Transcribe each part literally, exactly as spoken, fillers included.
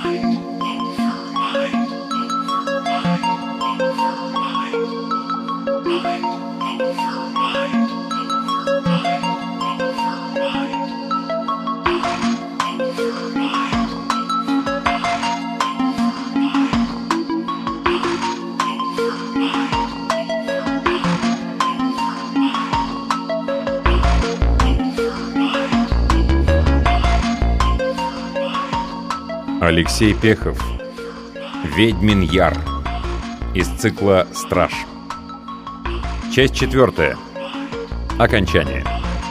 Алексей Пехов. Ведьмин Яр. Из цикла «Страж». Часть четвертая. Окончание.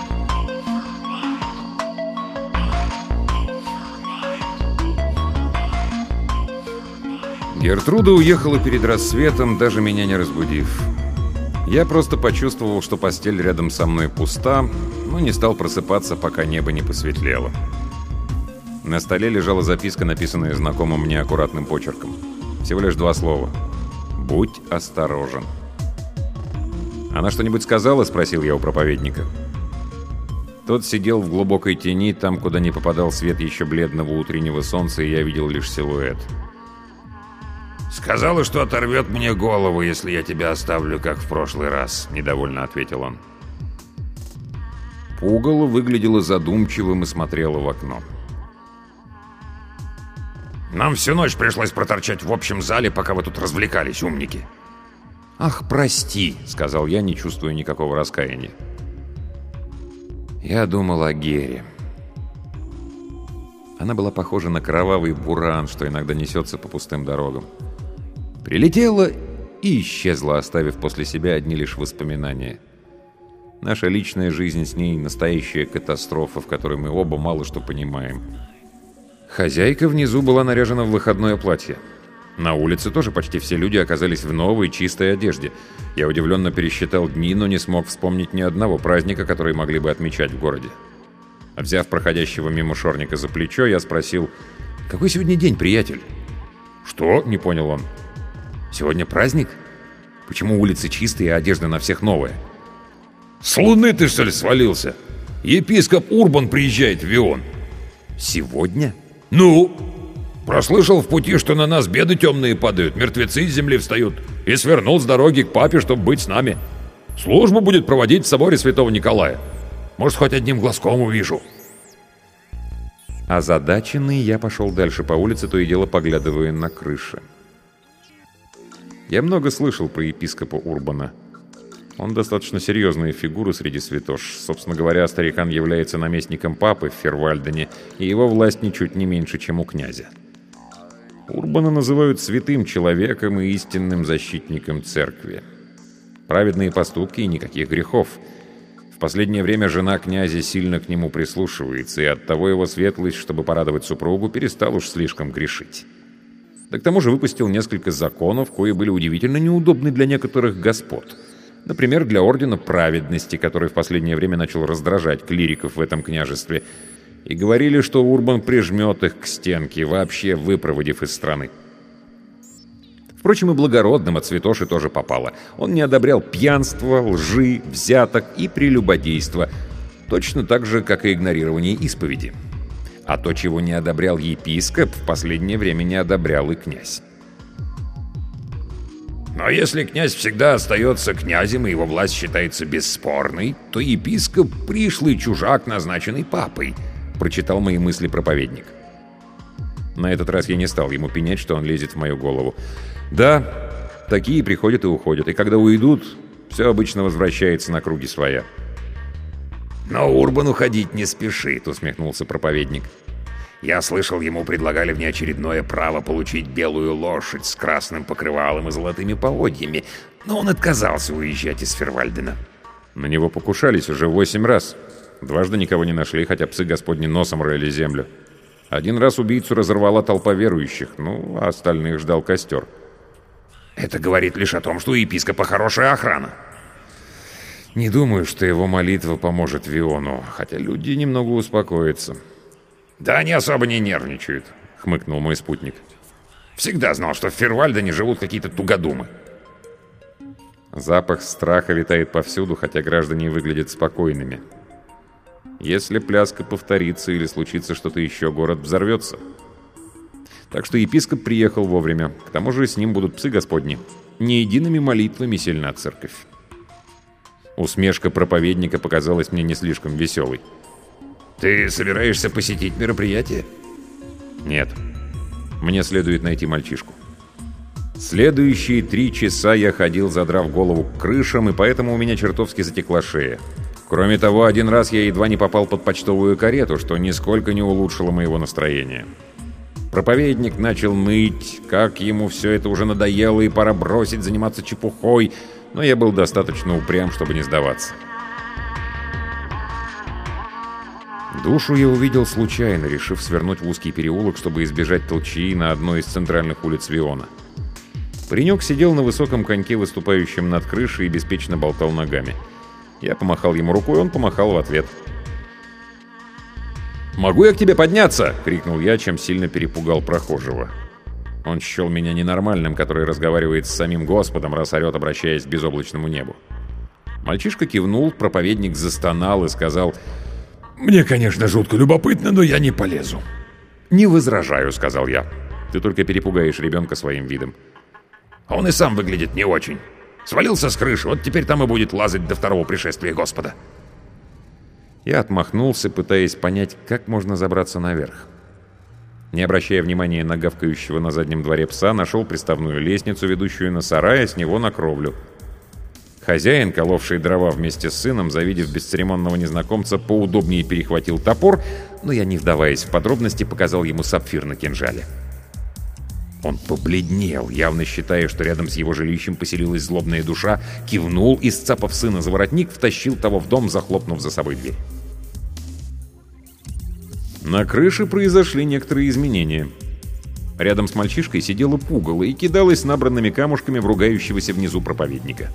Гертруда уехала перед рассветом, даже меня не разбудив. Я просто почувствовал, что постель рядом со мной пуста, но не стал просыпаться, пока небо не посветлело. На столе лежала записка, написанная знакомым мне аккуратным почерком. Всего лишь два слова. «Будь осторожен». «Она что-нибудь сказала?» — спросил я у проповедника. Тот сидел в глубокой тени, там, куда не попадал свет еще бледного утреннего солнца, и я видел лишь силуэт. «Сказала, что оторвет мне голову, если я тебя оставлю, как в прошлый раз», — недовольно ответил он. Пугало выглядело задумчивым и смотрело в окно. «Нам всю ночь пришлось проторчать в общем зале, пока вы тут развлекались, умники». «Ах, прости», — сказал я, не чувствуя никакого раскаяния. Я думал о Гере. Она была похожа на кровавый буран, что иногда несется по пустым дорогам. Прилетела и исчезла, оставив после себя одни лишь воспоминания. Наша личная жизнь с ней — настоящая катастрофа, в которой мы оба мало что понимаем. Хозяйка внизу была наряжена в выходное платье. На улице тоже почти все люди оказались в новой, чистой одежде. Я удивленно пересчитал дни, но не смог вспомнить ни одного праздника, который могли бы отмечать в городе. Взяв проходящего мимо шорника за плечо, я спросил: «Какой сегодня день, приятель?» «Что?» — не понял он. «Сегодня праздник? Почему улицы чистые, а одежда на всех новая?» «С луны ты, что ли, свалился? Епископ Урбан приезжает в Вион». «Сегодня?» «Ну? Прослышал в пути, что на нас беды темные падают, мертвецы из земли встают, и свернул с дороги к папе, чтобы быть с нами. Службу будет проводить в соборе святого Николая. Может, хоть одним глазком увижу». Озадаченный, я пошел дальше по улице, то и дело поглядывая на крыши. Я много слышал про епископа Урбана. Он достаточно серьезная фигура среди святош. Собственно говоря, старикан является наместником папы в Фервальдене, и его власть ничуть не меньше, чем у князя. Урбана называют святым человеком и истинным защитником церкви. Праведные поступки и никаких грехов. В последнее время жена князя сильно к нему прислушивается, и оттого его светлость, чтобы порадовать супругу, перестал уж слишком грешить. Да к тому же выпустил несколько законов, кои были удивительно неудобны для некоторых господ. Например, для Ордена Праведности, который в последнее время начал раздражать клириков в этом княжестве, и говорили, что Урбан прижмет их к стенке, вообще выпроводив из страны. Впрочем, и благородным от святоши тоже попало. Он не одобрял пьянство, лжи, взяток и прелюбодейства, точно так же, как и игнорирование исповеди. А то, чего не одобрял епископ, в последнее время не одобрял и князь. Но если князь всегда остается князем, и его власть считается бесспорной, то епископ — пришлый чужак, назначенный папой, — прочитал мои мысли проповедник. На этот раз я не стал ему пенять, что он лезет в мою голову. Да, такие приходят и уходят, и когда уйдут, все обычно возвращается на круги своя. «Но Урбан уходить не спешит», — усмехнулся проповедник. «Я слышал, ему предлагали внеочередное право получить белую лошадь с красным покрывалом и золотыми поводьями, но он отказался уезжать из Фервальдена». На него покушались уже восемь раз. Дважды никого не нашли, хотя псы Господни носом рыли землю. Один раз убийцу разорвала толпа верующих, ну, а остальных ждал костер. «Это говорит лишь о том, что у епископа хорошая охрана». Не думаю, что его молитва поможет Виону, хотя люди немного успокоятся. «Да они особо не нервничают», — хмыкнул мой спутник. «Всегда знал, что в Фервальдене живут какие-то тугодумы». Запах страха витает повсюду, хотя граждане выглядят спокойными. Если пляска повторится или случится что-то еще, город взорвется. Так что епископ приехал вовремя. К тому же с ним будут псы господни. Не едиными молитвами сильна церковь. Усмешка проповедника показалась мне не слишком веселой. «Ты собираешься посетить мероприятие?» «Нет. Мне следует найти мальчишку». Следующие три часа я ходил, задрав голову к крышам, и поэтому у меня чертовски затекла шея. Кроме того, один раз я едва не попал под почтовую карету, что нисколько не улучшило моего настроения. Проповедник начал ныть, как ему все это уже надоело и пора бросить заниматься чепухой, но я был достаточно упрям, чтобы не сдаваться. Душу я увидел случайно, решив свернуть в узкий переулок, чтобы избежать толчии на одной из центральных улиц Виона. Паренек сидел на высоком коньке, выступающем над крышей, и беспечно болтал ногами. Я помахал ему рукой, он помахал в ответ. «Могу я к тебе подняться?» — крикнул я, чем сильно перепугал прохожего. Он счел меня ненормальным, который разговаривает с самим Господом, раз орет, обращаясь к безоблачному небу. Мальчишка кивнул, проповедник застонал и сказал: «Мне, конечно, жутко любопытно, но я не полезу». «Не возражаю», — сказал я. «Ты только перепугаешь ребенка своим видом». «А он и сам выглядит не очень. Свалился с крыши, вот теперь там и будет лазать до второго пришествия Господа». Я отмахнулся, пытаясь понять, как можно забраться наверх. Не обращая внимания на гавкающего на заднем дворе пса, нашел приставную лестницу, ведущую на сарай, а с него на кровлю. Хозяин, коловший дрова вместе с сыном, завидев бесцеремонного незнакомца, поудобнее перехватил топор, но я, не вдаваясь в подробности, показал ему сапфир на кинжале. Он побледнел, явно считая, что рядом с его жилищем поселилась злобная душа, кивнул и, сцапав сына за воротник, втащил того в дом, захлопнув за собой дверь. На крыше произошли некоторые изменения. Рядом с мальчишкой сидела пугало и кидалась набранными камушками в ругающегося внизу проповедника.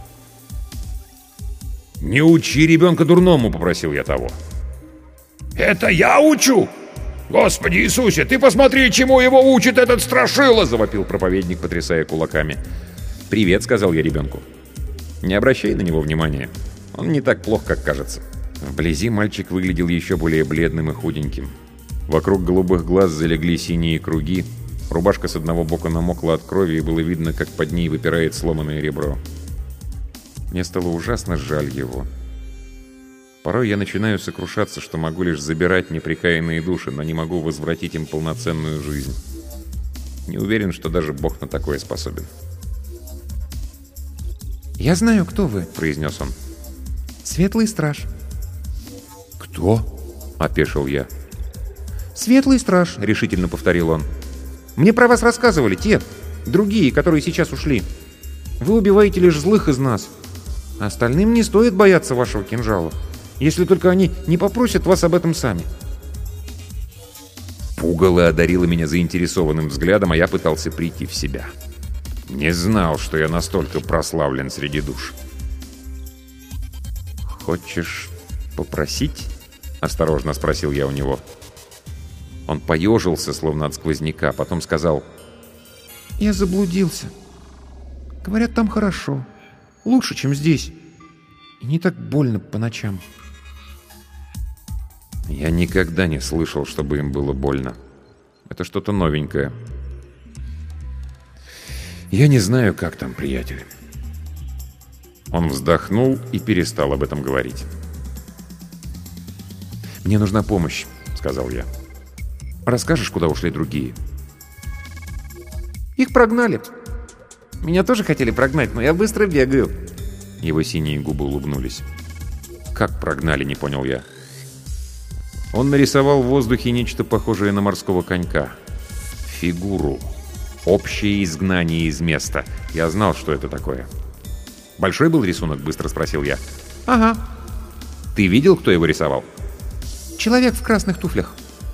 «Не учи ребенка дурному!» — попросил я того. «Это я учу? Господи Иисусе, ты посмотри, чему его учит этот страшила!» — завопил проповедник, потрясая кулаками. «Привет», — сказал я ребенку. «Не обращай на него внимания. Он не так плох, как кажется». Вблизи мальчик выглядел еще более бледным и худеньким. Вокруг голубых глаз залегли синие круги. Рубашка с одного бока намокла от крови, и было видно, как под ней выпирает сломанное ребро. Мне стало ужасно жаль его. Порой я начинаю сокрушаться, что могу лишь забирать непрекаянные души, но не могу возвратить им полноценную жизнь. Не уверен, что даже Бог на такое способен. «Я знаю, кто вы», — произнес он. «Светлый страж». «Кто?» — опешил я. «Светлый страж», — решительно повторил он. «Мне про вас рассказывали те, другие, которые сейчас ушли. Вы убиваете лишь злых из нас. Остальным не стоит бояться вашего кинжала, если только они не попросят вас об этом сами». Пугало одарила меня заинтересованным взглядом, а я пытался прийти в себя. Не знал, что я настолько прославлен среди душ. «Хочешь попросить?» — осторожно спросил я у него. Он поежился, словно от сквозняка, потом сказал: «Я заблудился. Говорят, там хорошо. Лучше, чем здесь. И не так больно по ночам». Я никогда не слышал, чтобы им было больно. Это что-то новенькое. Я не знаю, как там, приятель. Он вздохнул и перестал об этом говорить. «Мне нужна помощь», — сказал я. «Расскажешь, куда ушли другие?» «Их прогнали. Меня тоже хотели прогнать, но я быстро бегаю». Его синие губы улыбнулись. «Как прогнали?» — не понял я. Он нарисовал в воздухе нечто похожее на морского конька. Фигуру. Общее изгнание из места. Я знал, что это такое. «Большой был рисунок?» — быстро спросил я. «Ага». «Ты видел, кто его рисовал?» «Человек в красных туфлях».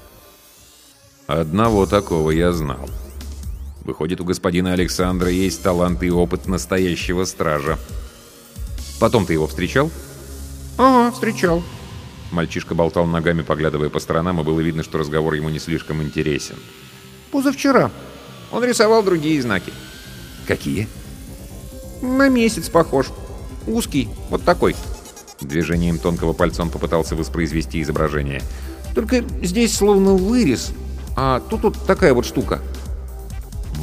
Одного такого я знал. Выходит, у господина Александра есть талант и опыт настоящего стража. Потом ты его встречал? «Ага, встречал». Мальчишка болтал ногами, поглядывая по сторонам, и было видно, что разговор ему не слишком интересен. «Позавчера. Он рисовал другие знаки». «Какие?» «На месяц похож. Узкий, вот такой». Движением тонкого пальца он попытался воспроизвести изображение. «Только здесь словно вырез, а тут вот такая вот штука».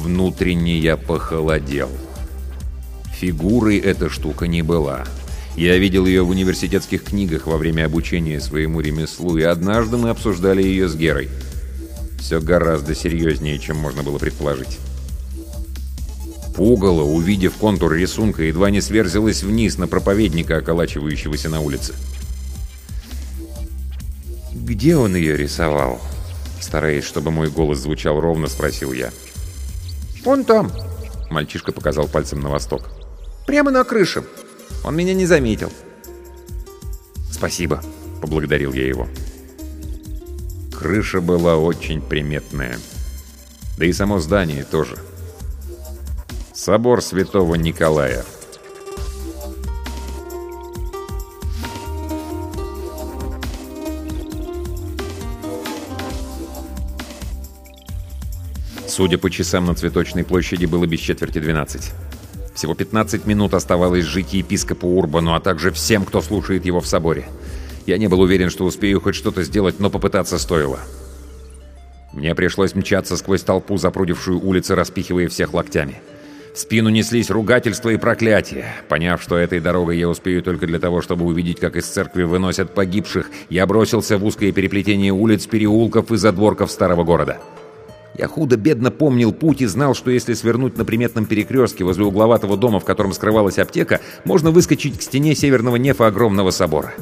Внутренне я похолодел. Фигурой эта штука не была. Я видел ее в университетских книгах во время обучения своему ремеслу, и однажды мы обсуждали ее с Герой. Все гораздо серьезнее, чем можно было предположить. Пугало, увидев контур рисунка, едва не сверзилась вниз на проповедника, околачивающегося на улице. «Где он ее рисовал?» Стараясь, чтобы мой голос звучал ровно, спросил я. «Вон там», — мальчишка показал пальцем на восток. «Прямо на крыше. Он меня не заметил». «Спасибо», — поблагодарил я его. Крыша была очень приметная. Да и само здание тоже. Собор Святого Николая. Судя по часам, на Цветочной площади было без четверти двенадцать. Всего пятнадцать минут оставалось жить епископу Урбану, а также всем, кто слушает его в соборе. Я не был уверен, что успею хоть что-то сделать, но попытаться стоило. Мне пришлось мчаться сквозь толпу, запрудившую улицы, распихивая всех локтями. В спину неслись ругательства и проклятия. Поняв, что этой дорогой я успею только для того, чтобы увидеть, как из церкви выносят погибших, я бросился в узкое переплетение улиц, переулков и задворков старого города. Я худо-бедно помнил путь и знал, что если свернуть на приметном перекрестке возле угловатого дома, в котором скрывалась аптека, можно выскочить к стене северного нефа огромного собора.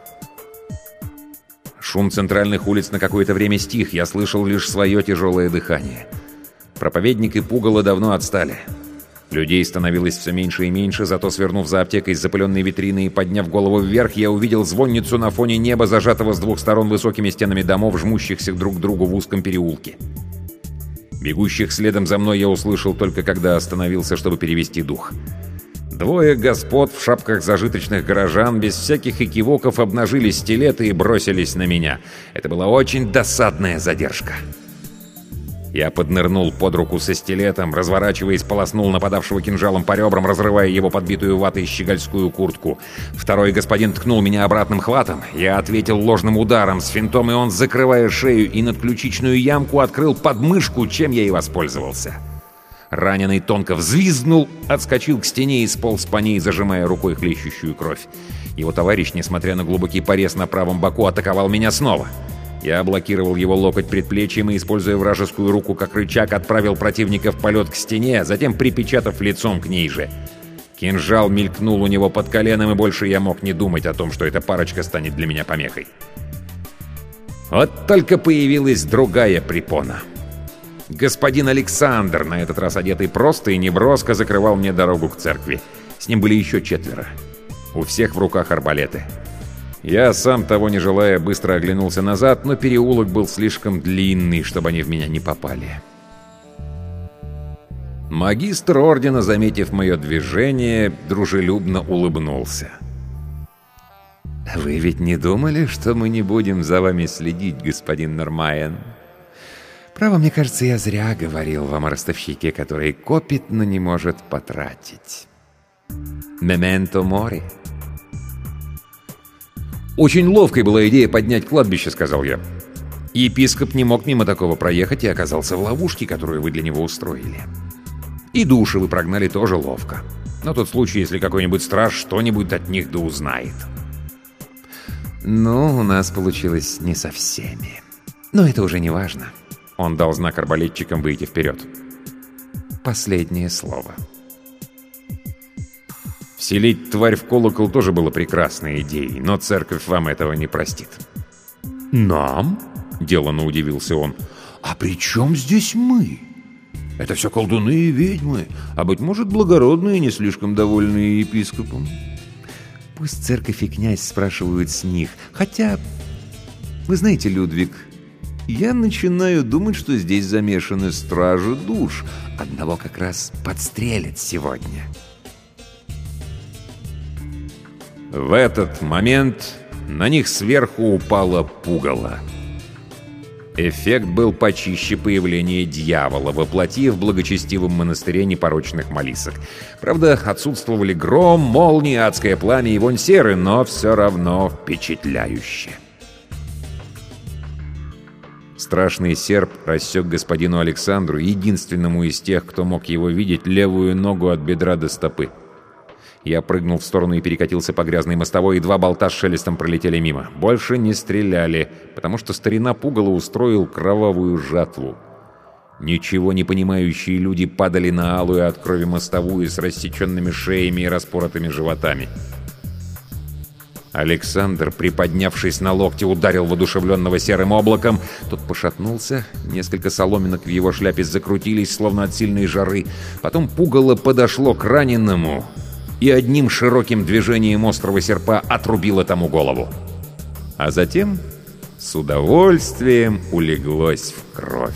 Шум центральных улиц на какое-то время стих, я слышал лишь свое тяжелое дыхание. Проповедник и пугало давно отстали. Людей становилось все меньше и меньше, зато, свернув за аптекой с запыленной витриной и подняв голову вверх, я увидел звонницу на фоне неба, зажатого с двух сторон высокими стенами домов, жмущихся друг к другу в узком переулке. Бегущих следом за мной я услышал только когда остановился, чтобы перевести дух. Двое господ в шапках зажиточных горожан без всяких экивоков обнажили стилеты и бросились на меня. Это была очень досадная задержка. Я поднырнул под руку со стилетом, разворачиваясь, полоснул нападавшего кинжалом по ребрам, разрывая его подбитую ватой щегольскую куртку. Второй господин ткнул меня обратным хватом. Я ответил ложным ударом с финтом, и он, закрывая шею и надключичную ямку, открыл подмышку, чем я и воспользовался. Раненый тонко взвизгнул, отскочил к стене и сполз по ней, зажимая рукой хлещущую кровь. Его товарищ, несмотря на глубокий порез на правом боку, атаковал меня снова. Я блокировал его локоть предплечьем и, используя вражескую руку как рычаг, отправил противника в полет к стене, затем припечатав лицом к ней же. Кинжал мелькнул у него под коленом, и больше я мог не думать о том, что эта парочка станет для меня помехой. Вот только появилась другая препона. Господин Александр, на этот раз одетый просто и неброско, закрывал мне дорогу к церкви. С ним были еще четверо. У всех в руках арбалеты. Я, сам того не желая, быстро оглянулся назад, но переулок был слишком длинный, чтобы они в меня не попали. Магистр ордена, заметив мое движение, дружелюбно улыбнулся. «Вы ведь не думали, что мы не будем за вами следить, господин Нормайен? Право, мне кажется, я зря говорил вам о ростовщике, который копит, но не может потратить. Мементо мори». «Очень ловкой была идея поднять кладбище», — сказал я. «Епископ не мог мимо такого проехать и оказался в ловушке, которую вы для него устроили. И души вы прогнали тоже ловко. На тот случай, если какой-нибудь страж что-нибудь от них да узнает». «Ну, у нас получилось не со всеми. Но это уже не важно». Он дал знак арбалетчикам выйти вперед. «Последнее слово». Вселить тварь в колокол тоже было прекрасной идеей, но церковь вам этого не простит. «Нам?» — деланно удивился он. «А при чем здесь мы? Это все колдуны и ведьмы, а, быть может, благородные, не слишком довольные епископом. Пусть церковь и князь спрашивают с них. Хотя, вы знаете, Людвиг, я начинаю думать, что здесь замешаны стражи душ. Одного как раз подстрелят сегодня». В этот момент на них сверху упало пугало. Эффект был почище появления дьявола, воплоти в благочестивом монастыре непорочных молисок. Правда, отсутствовали гром, молнии, адское пламя и вонь серы, но все равно впечатляюще. страшный серп рассек господину Александру, единственному из тех, кто мог его видеть, левую ногу от бедра до стопы. Я прыгнул в сторону и перекатился по грязной мостовой, и два болта с шелестом пролетели мимо. Больше не стреляли, потому что старина Пугало устроил кровавую жатву. Ничего не понимающие люди падали на алую от крови мостовую с рассеченными шеями и распоротыми животами. Александр, приподнявшись на локте, ударил воодушевленного серым облаком. Тот пошатнулся, несколько соломинок в его шляпе закрутились, словно от сильной жары. Потом Пугало подошло к раненому и одним широким движением острого серпа отрубило тому голову. А затем с удовольствием улеглось в кровь.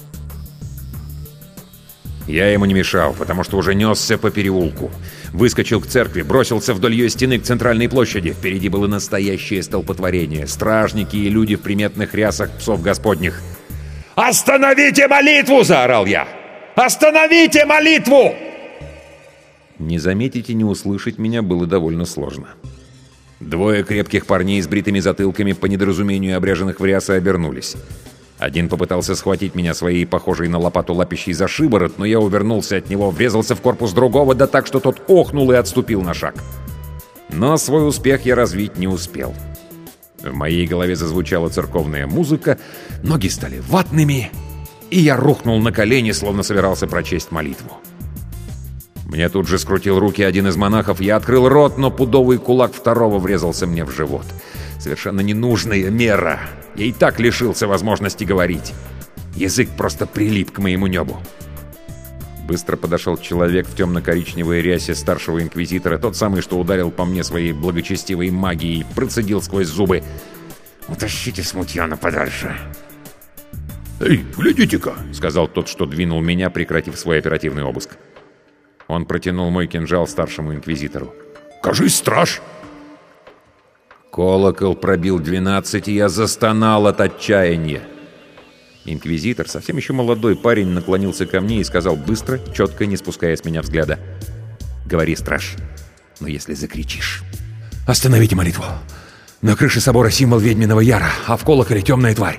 Я ему не мешал, потому что уже несся по переулку. Выскочил к церкви, бросился вдоль ее стены к центральной площади. Впереди было настоящее столпотворение. Стражники и люди в приметных рясах псов господних. «Остановите молитву!» — заорал я. «Остановите молитву!» Не заметить и не услышать меня было довольно сложно. Двое крепких парней с бритыми затылками, по недоразумению обряженных в рясы, обернулись. Один попытался схватить меня своей, похожей на лопату лапищей, за шиворот, но я увернулся от него, врезался в корпус другого, да так, что тот охнул и отступил на шаг. Но свой успех я развить не успел. В моей голове зазвучала церковная музыка, ноги стали ватными, и я рухнул на колени, словно собирался прочесть молитву. Мне тут же скрутил руки один из монахов, я открыл рот, но пудовый кулак второго врезался мне в живот. Совершенно ненужная мера. Я и так лишился возможности говорить. Язык просто прилип к моему небу. Быстро подошел человек в темно-коричневой рясе старшего инквизитора, тот самый, что ударил по мне своей благочестивой магией, процедил сквозь зубы: «Утащите смутьяна подальше». «Эй, глядите-ка!» — сказал тот, что двинул меня, прекратив свой оперативный обыск. Он протянул мой кинжал старшему инквизитору. «Кажись, страж!» Колокол пробил двенадцать, и я застонал от отчаяния. Инквизитор, совсем еще молодой парень, наклонился ко мне и сказал быстро, четко, не спуская с меня взгляда: «Говори, страж, но если закричишь...» «Остановите молитву! На крыше собора символ ведьминого яра, а в колоколе темная тварь!»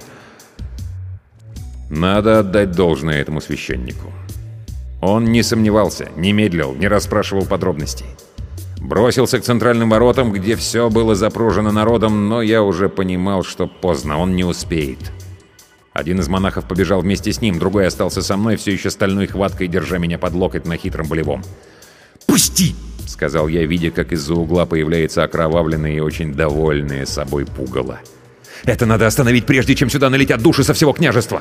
Надо отдать должное этому священнику. Он не сомневался, не медлил, не расспрашивал подробностей. Бросился к центральным воротам, где все было запружено народом, но я уже понимал, что поздно, он не успеет. Один из монахов побежал вместе с ним, другой остался со мной, все еще стальной хваткой, держа меня под локоть на хитром болевом. «Пусти!» — сказал я, видя, как из-за угла появляется окровавленное и очень довольное собой Пугало. «Это надо остановить, прежде чем сюда налетят души со всего княжества!»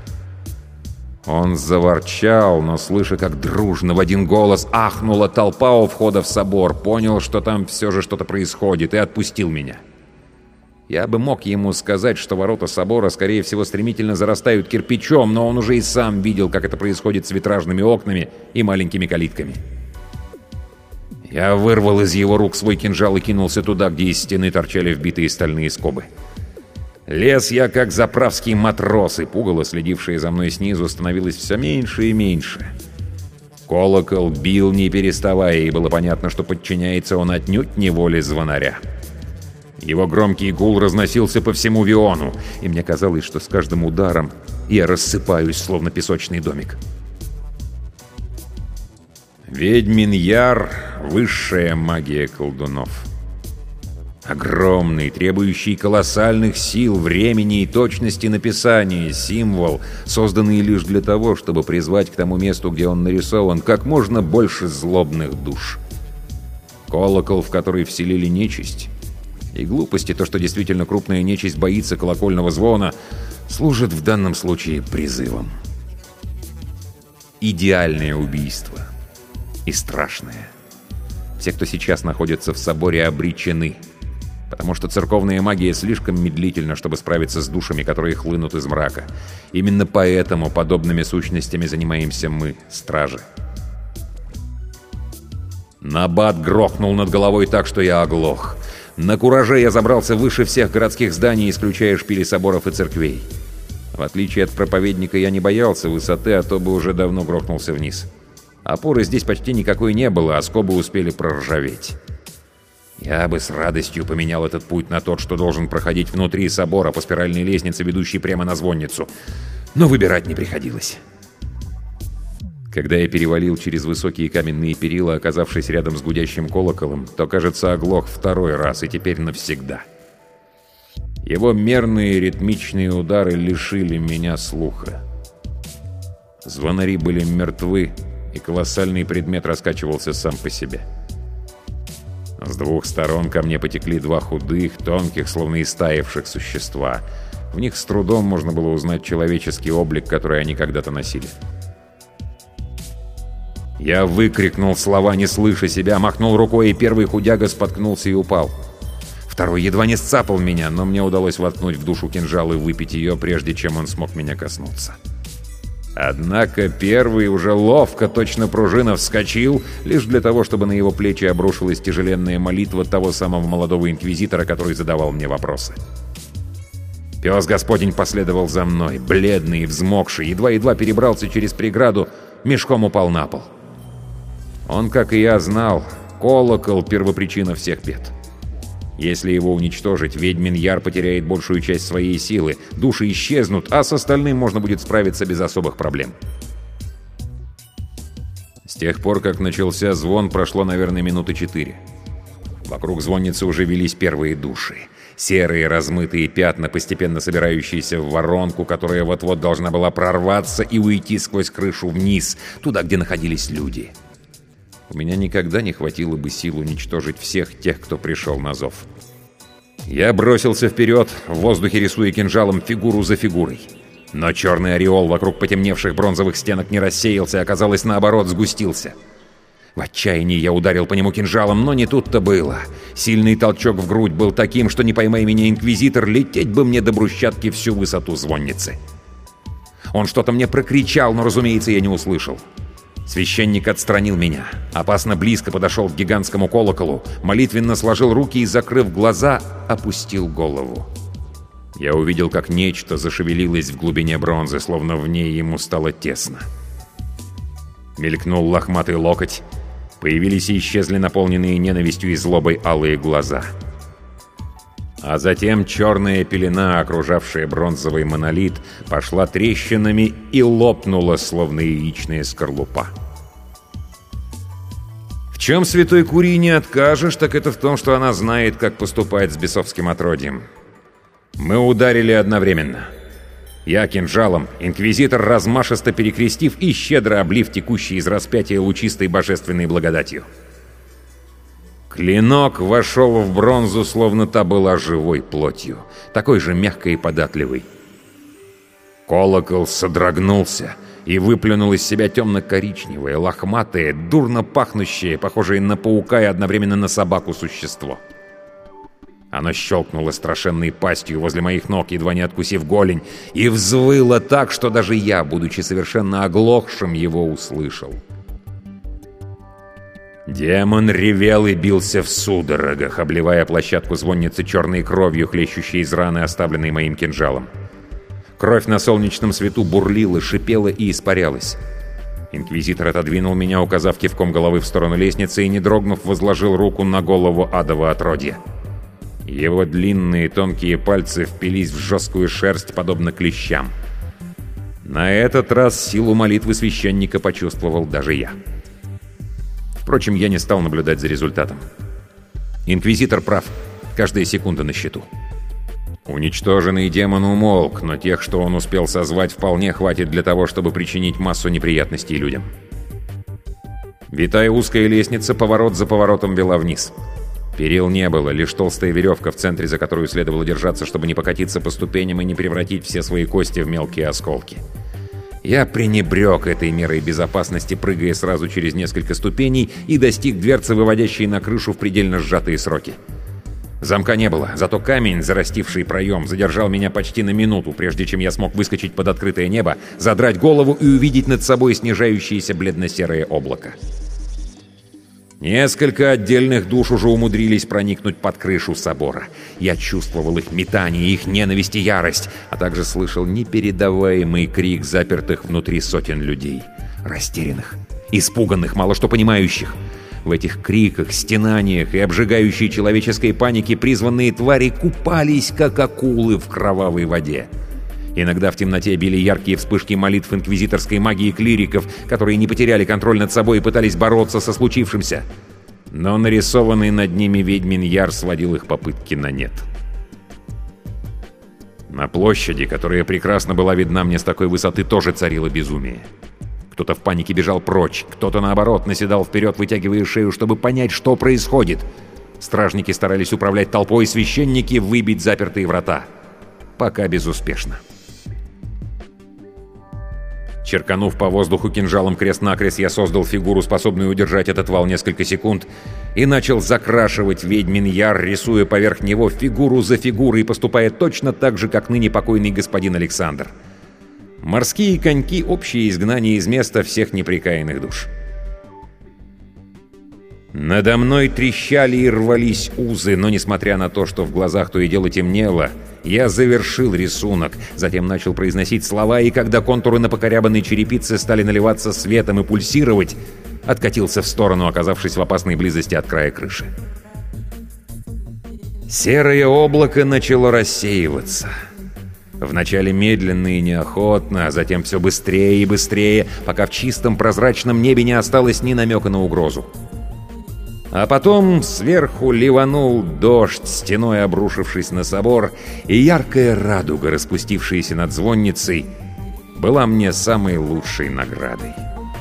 Он заворчал, но, слыша, как дружно в один голос ахнула толпа у входа в собор, понял, что там все же что-то происходит, и отпустил меня. Я бы мог ему сказать, что ворота собора, скорее всего, стремительно зарастают кирпичом, но он уже и сам видел, как это происходит с витражными окнами и маленькими калитками. Я вырвал из его рук свой кинжал и кинулся туда, где из стены торчали вбитые стальные скобы. Лез я, как заправский матрос, и Пугало, следившее за мной снизу, становилось все меньше и меньше. Колокол бил, не переставая, и было понятно, что подчиняется он отнюдь не воле звонаря. Его громкий гул разносился по всему Виону, и мне казалось, что с каждым ударом я рассыпаюсь, словно песочный домик. Ведьмин яр — высшая магия колдунов. Огромный, требующий колоссальных сил, времени и точности написания символ, созданный лишь для того, чтобы призвать к тому месту, где он нарисован, как можно больше злобных душ. Колокол, в который вселили нечисть, и глупости, то, что действительно крупная нечисть боится колокольного звона, служит в данном случае призывом. Идеальное убийство. И страшное. Все, кто сейчас находится в соборе, обречены. Потому что церковная магия слишком медлительна, чтобы справиться с душами, которые хлынут из мрака. Именно поэтому подобными сущностями занимаемся мы, стражи. Набат грохнул над головой так, что я оглох. На кураже я забрался выше всех городских зданий, исключая шпили соборов и церквей. В отличие от проповедника, я не боялся высоты, а то бы уже давно грохнулся вниз. Опоры здесь почти никакой не было, а скобы успели проржаветь. Я бы с радостью поменял этот путь на тот, что должен проходить внутри собора по спиральной лестнице, ведущей прямо на звонницу. Но выбирать не приходилось. Когда я перевалил через высокие каменные перила, оказавшись рядом с гудящим колоколом, то, кажется, оглох второй раз и теперь навсегда. Его мерные ритмичные удары лишили меня слуха. Звонари были мертвы, и колоссальный предмет раскачивался сам по себе. С двух сторон ко мне потекли два худых, тонких, словно истаявших существа. В них с трудом можно было узнать человеческий облик, который они когда-то носили. Я выкрикнул слова, не слыша себя, махнул рукой, и первый худяга споткнулся и упал. Второй едва не сцапал меня, но мне удалось воткнуть в душу кинжал и выпить ее, прежде чем он смог меня коснуться. Однако первый уже ловко, точно пружина, вскочил, лишь для того, чтобы на его плечи обрушилась тяжеленная молитва того самого молодого инквизитора, который задавал мне вопросы. Пес Господень последовал за мной, бледный и взмокший, едва-едва перебрался через преграду, мешком упал на пол. Он, как и я, знал, колокол — первопричина всех бед. Если его уничтожить, ведьмин яр потеряет большую часть своей силы, души исчезнут, а с остальным можно будет справиться без особых проблем. С тех пор, как начался звон, прошло, наверное, минуты четыре. Вокруг звонницы уже велись первые души. Серые размытые пятна, постепенно собирающиеся в воронку, которая вот-вот должна была прорваться и уйти сквозь крышу вниз, туда, где находились люди. У меня никогда не хватило бы сил уничтожить всех тех, кто пришел на зов. Я бросился вперед, в воздухе рисуя кинжалом фигуру за фигурой. Но черный ореол вокруг потемневших бронзовых стенок не рассеялся, а, казалось, наоборот, сгустился. В отчаянии я ударил по нему кинжалом, но не тут-то было. Сильный толчок в грудь был таким, что, не поймай меня, инквизитор, лететь бы мне до брусчатки всю высоту звонницы. Он что-то мне прокричал, но, разумеется, я не услышал. Священник отстранил меня, опасно близко подошел к гигантскому колоколу, молитвенно сложил руки и, закрыв глаза, опустил голову. Я увидел, как нечто зашевелилось в глубине бронзы, словно в ней ему стало тесно. Мелькнул лохматый локоть, появились и исчезли наполненные ненавистью и злобой алые глаза. А затем черная пелена, окружавшая бронзовый монолит, пошла трещинами и лопнула, словно яичная скорлупа. В чем святой Курии не откажешь, так это в том, что она знает, как поступать с бесовским отродьем. Мы ударили одновременно. Я кинжалом, инквизитор, размашисто перекрестив и щедро облив текущий из распятия лучистой божественной благодатью. Клинок вошел в бронзу, словно та была живой плотью, такой же мягкой и податливой. Колокол содрогнулся и выплюнул из себя темно-коричневое, лохматое, дурно пахнущее, похожее на паука и одновременно на собаку существо. Оно щелкнуло страшенной пастью возле моих ног, едва не откусив голень, и взвыло так, что даже я, будучи совершенно оглохшим, его услышал. Демон ревел и бился в судорогах, обливая площадку звонницы черной кровью, хлещущей из раны, оставленной моим кинжалом. Кровь на солнечном свету бурлила, шипела и испарялась. Инквизитор отодвинул меня, указав кивком головы в сторону лестницы, и, не дрогнув, возложил руку на голову адова отродья. Его длинные тонкие пальцы впились в жесткую шерсть, подобно клещам. На этот раз силу молитвы священника почувствовал даже я. Впрочем, я не стал наблюдать за результатом. Инквизитор прав. Каждая секунда на счету. Уничтоженный демон умолк, но тех, что он успел созвать, вполне хватит для того, чтобы причинить массу неприятностей людям. Витая узкая лестница, поворот за поворотом вела вниз. Перил не было, лишь толстая веревка в центре, за которую следовало держаться, чтобы не покатиться по ступеням и не превратить все свои кости в мелкие осколки. Я пренебрег этой мерой безопасности, прыгая сразу через несколько ступеней, и достиг дверцы, выводящей на крышу в предельно сжатые сроки. Замка не было, зато камень, зарастивший проем, задержал меня почти на минуту, прежде чем я смог выскочить под открытое небо, задрать голову и увидеть над собой снижающееся бледно-серое облако. Несколько отдельных душ уже умудрились проникнуть под крышу собора. Я чувствовал их метание, их ненависть и ярость, а также слышал непередаваемый крик запертых внутри сотен людей. Растерянных, испуганных, мало что понимающих. В этих криках, стенаниях и обжигающей человеческой панике призванные твари купались, как акулы в кровавой воде. Иногда в темноте били яркие вспышки молитв инквизиторской магии клириков, которые не потеряли контроль над собой и пытались бороться со случившимся. Но нарисованный над ними ведьмин яр сводил их попытки на нет. На площади, которая прекрасно была видна мне с такой высоты, тоже царило безумие. Кто-то в панике бежал прочь, кто-то, наоборот, наседал вперед, вытягивая шею, чтобы понять, что происходит. Стражники старались управлять толпой, священники — выбить запертые врата. Пока безуспешно. Черканув по воздуху кинжалом крест-накрест, я создал фигуру, способную удержать этот вал несколько секунд, и начал закрашивать ведьмин яр, рисуя поверх него фигуру за фигурой, поступая точно так же, как ныне покойный господин Александр. Морские коньки — общее изгнание из места всех непрекаянных душ. Надо мной трещали и рвались узы, но, несмотря на то, что в глазах то и дело темнело, я завершил рисунок, затем начал произносить слова, и когда контуры на покорябанной черепице стали наливаться светом и пульсировать, откатился в сторону, оказавшись в опасной близости от края крыши. Серое облако начало рассеиваться. Вначале медленно и неохотно, а затем все быстрее и быстрее, пока в чистом прозрачном небе не осталось ни намека на угрозу. А потом сверху ливанул дождь, стеной обрушившись на собор, и яркая радуга, распустившаяся над звонницей, была мне самой лучшей наградой.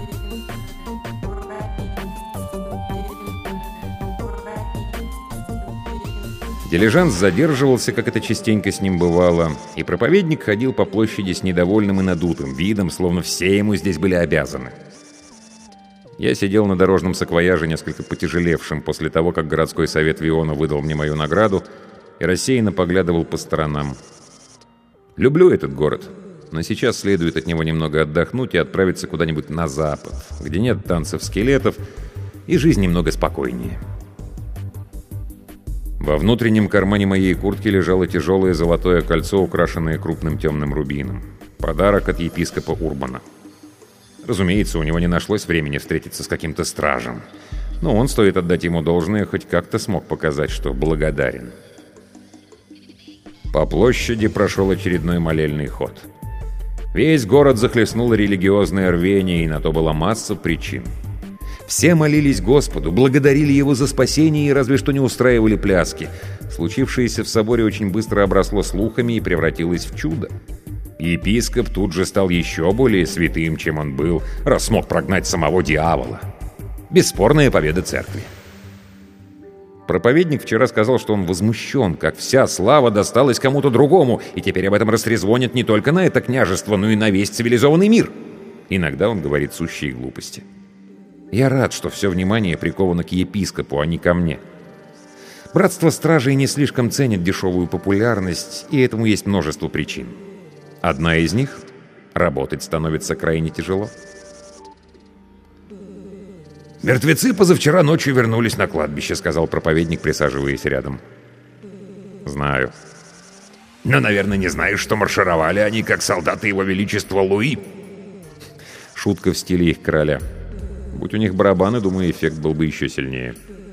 Дилижанс задерживался, как это частенько с ним бывало, и проповедник ходил по площади с недовольным и надутым видом, словно все ему здесь были обязаны. Я сидел на дорожном саквояже, несколько потяжелевшем после того, как городской совет Виона выдал мне мою награду, и рассеянно поглядывал по сторонам. Люблю этот город, но сейчас следует от него немного отдохнуть и отправиться куда-нибудь на запад, где нет танцев скелетов и жизнь немного спокойнее. Во внутреннем кармане моей куртки лежало тяжелое золотое кольцо, украшенное крупным темным рубином. Подарок от епископа Урбана. Разумеется, у него не нашлось времени встретиться с каким-то стражем. Но он, стоит отдать ему должное, хоть как-то смог показать, что благодарен. По площади прошел очередной молельный ход. Весь город захлестнуло религиозное рвение, и на то была масса причин. Все молились Господу, благодарили Его за спасение и разве что не устраивали пляски. Случившееся в соборе очень быстро обросло слухами и превратилось в чудо. Епископ тут же стал еще более святым, чем он был, раз смог прогнать самого дьявола. Бесспорная победа церкви. Проповедник вчера сказал, что он возмущен, как вся слава досталась кому-то другому, и теперь об этом растрезвонят не только на это княжество, но и на весь цивилизованный мир. Иногда он говорит сущие глупости. Я рад, что все внимание приковано к епископу, а не ко мне. Братство стражей не слишком ценит дешевую популярность, и этому есть множество причин. Одна из них — работать становится крайне тяжело. «Мертвецы позавчера ночью вернулись на кладбище», — сказал проповедник, присаживаясь рядом. «Знаю». «Но, наверное, не знаешь, что маршировали они, как солдаты его величества Луи». Шутка в стиле их короля. Будь у них барабаны, думаю, эффект был бы еще сильнее.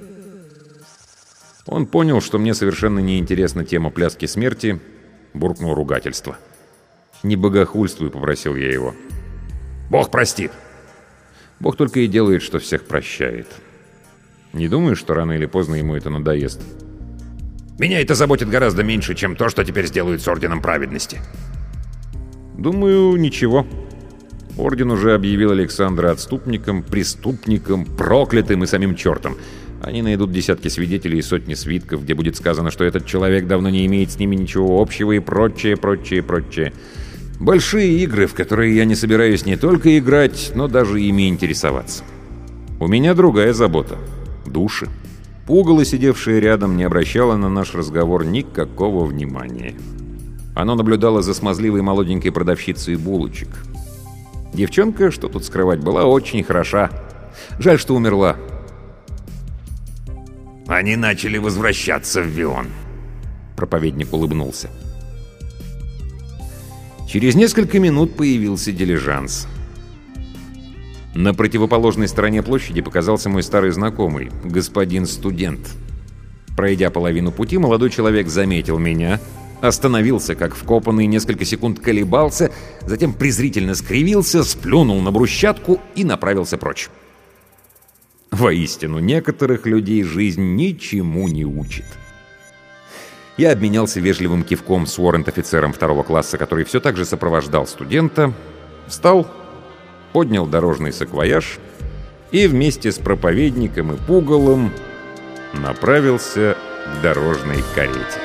Он понял, что мне совершенно неинтересна тема пляски смерти, буркнул ругательство. «Не богохульствуй», — попросил я его. «Бог простит». Бог только и делает, что всех прощает. Не думаю, что рано или поздно ему это надоест. «Меня это заботит гораздо меньше, чем то, что теперь сделают с Орденом Праведности». «Думаю, ничего. Орден уже объявил Александра отступником, преступником, проклятым и самим чертом. Они найдут десятки свидетелей и сотни свитков, где будет сказано, что этот человек давно не имеет с ними ничего общего и прочее, прочее, прочее. Большие игры, в которые я не собираюсь не только играть, но даже ими интересоваться. У меня другая забота — души». Пугало, сидевшее рядом, не обращало на наш разговор никакого внимания. Оно наблюдало за смазливой молоденькой продавщицей булочек. Девчонка, что тут скрывать, была очень хороша. Жаль, что умерла. «Они начали возвращаться в Вион», — проповедник улыбнулся. Через несколько минут появился дилижанс. На противоположной стороне площади показался мой старый знакомый, господин студент. Пройдя половину пути, молодой человек заметил меня, остановился как вкопанный, несколько секунд колебался, затем презрительно скривился, сплюнул на брусчатку и направился прочь. Воистину, некоторых людей жизнь ничему не учит. Я обменялся вежливым кивком с уоррент-офицером второго класса, который все так же сопровождал студента, встал, поднял дорожный саквояж и вместе с проповедником и пугалом направился к дорожной карете.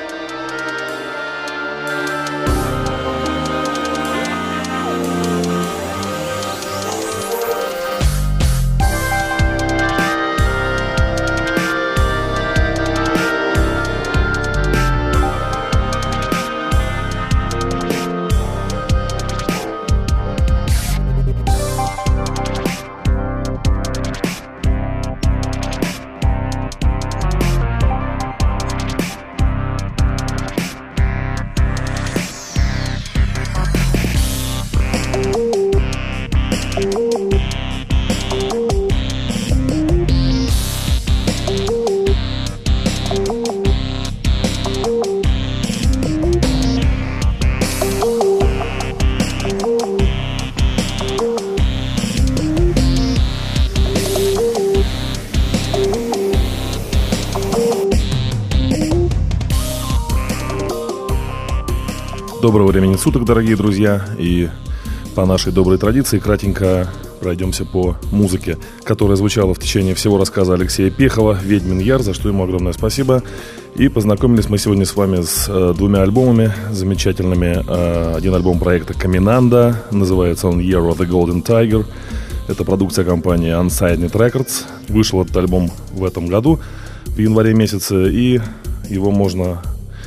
Доброго времени суток, дорогие друзья, и по нашей доброй традиции кратенько пройдемся по музыке, которая звучала в течение всего рассказа Алексея Пехова «Ведьмин Яр», за что ему огромное спасибо. И познакомились мы сегодня с вами с э, двумя альбомами замечательными. Э, один альбом проекта Каминанда, называется он «Year of the Golden Tiger». Это продукция компании Unsigned Records. Вышел этот альбом в этом году, в январе месяце, и его можно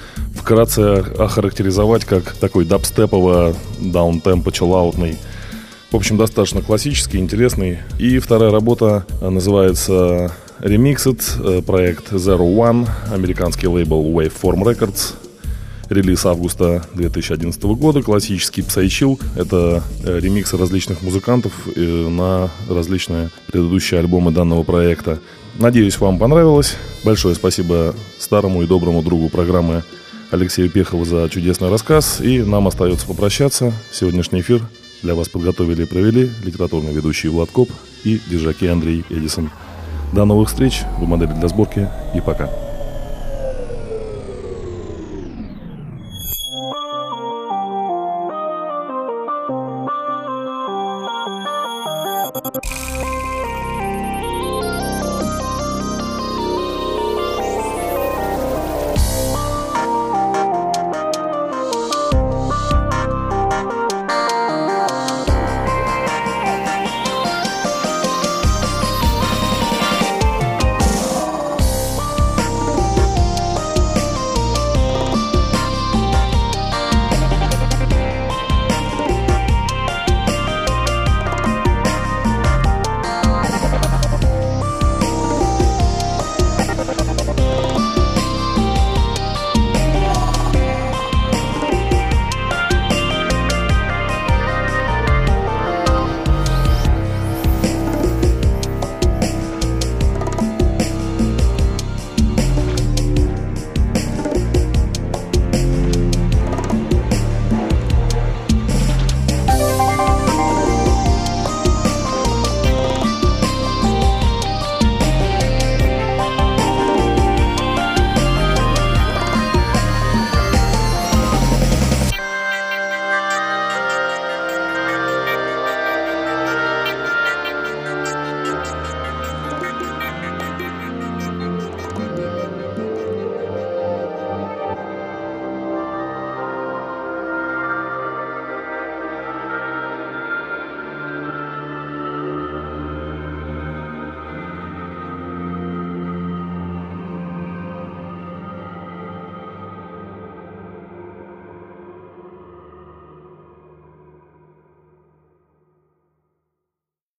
вкратце охарактеризовать как такой дабстепово, даунтемпо, чиллаутный. В общем, достаточно классический, интересный. И вторая работа называется Remixed, проект Zero One, американский лейбл Waveform Records. Релиз августа две тысячи одиннадцатого года, классический псайчилл. Это ремиксы различных музыкантов на различные предыдущие альбомы данного проекта. Надеюсь, вам понравилось. Большое спасибо старому и доброму другу программы Алексею Пехову за чудесный рассказ. И нам остается попрощаться. Сегодняшний эфир для вас подготовили и провели литературный ведущий Влад Коп и диджей Андрей Эдисон. До новых встреч в модели для сборки и пока.